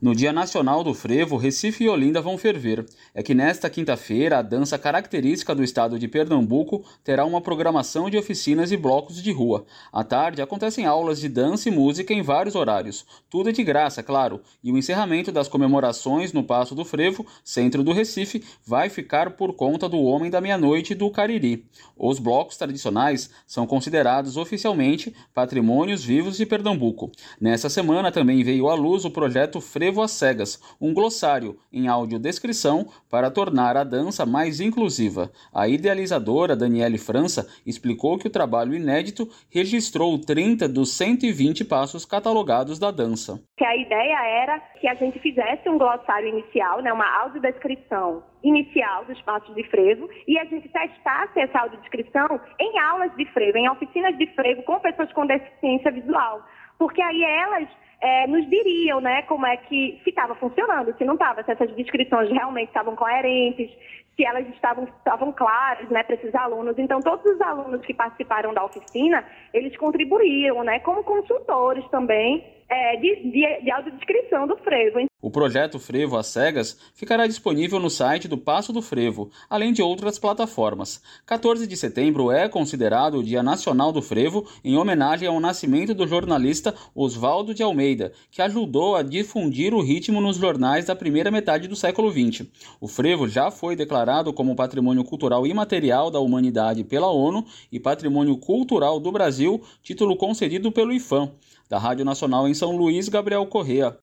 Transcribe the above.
No Dia Nacional do Frevo, Recife e Olinda vão ferver. É que nesta quinta-feira, a dança característica do estado de Pernambuco terá uma programação de oficinas e blocos de rua. À tarde, acontecem aulas de dança e música em vários horários. Tudo é de graça, claro. E o encerramento das comemorações no Paço do Frevo, centro do Recife, vai ficar por conta do Homem da Meia-Noite do Cariri. Os blocos tradicionais são considerados oficialmente patrimônios vivos de Pernambuco. Nessa semana também veio à luz o projeto Frevo às Cegas, um glossário em audiodescrição para tornar a dança mais inclusiva. A idealizadora Daniele França explicou que o trabalho inédito registrou 30 dos 120 passos catalogados da dança. A ideia era que a gente fizesse um glossário inicial, uma audiodescrição inicial dos passos de frevo, e a gente testasse essa audiodescrição em aulas de frevo, em oficinas de frevo com pessoas com deficiência visual, porque aí elas nos diriam, como é que se estava funcionando, se não estava, se essas descrições realmente estavam coerentes, se elas estavam claras, para esses alunos. Então, todos os alunos que participaram da oficina, eles contribuíram, como consultores também de audiodescrição do frevo. O projeto Frevo às Cegas ficará disponível no site do Paço do Frevo, além de outras plataformas. 14 de setembro é considerado o Dia Nacional do Frevo, em homenagem ao nascimento do jornalista Oswaldo de Almeida, que ajudou a difundir o ritmo nos jornais da primeira metade do século XX. O frevo já foi declarado como Patrimônio Cultural Imaterial da Humanidade pela ONU e Patrimônio Cultural do Brasil, título concedido pelo IPHAN. Da Rádio Nacional em São Luís, Gabriel Correa.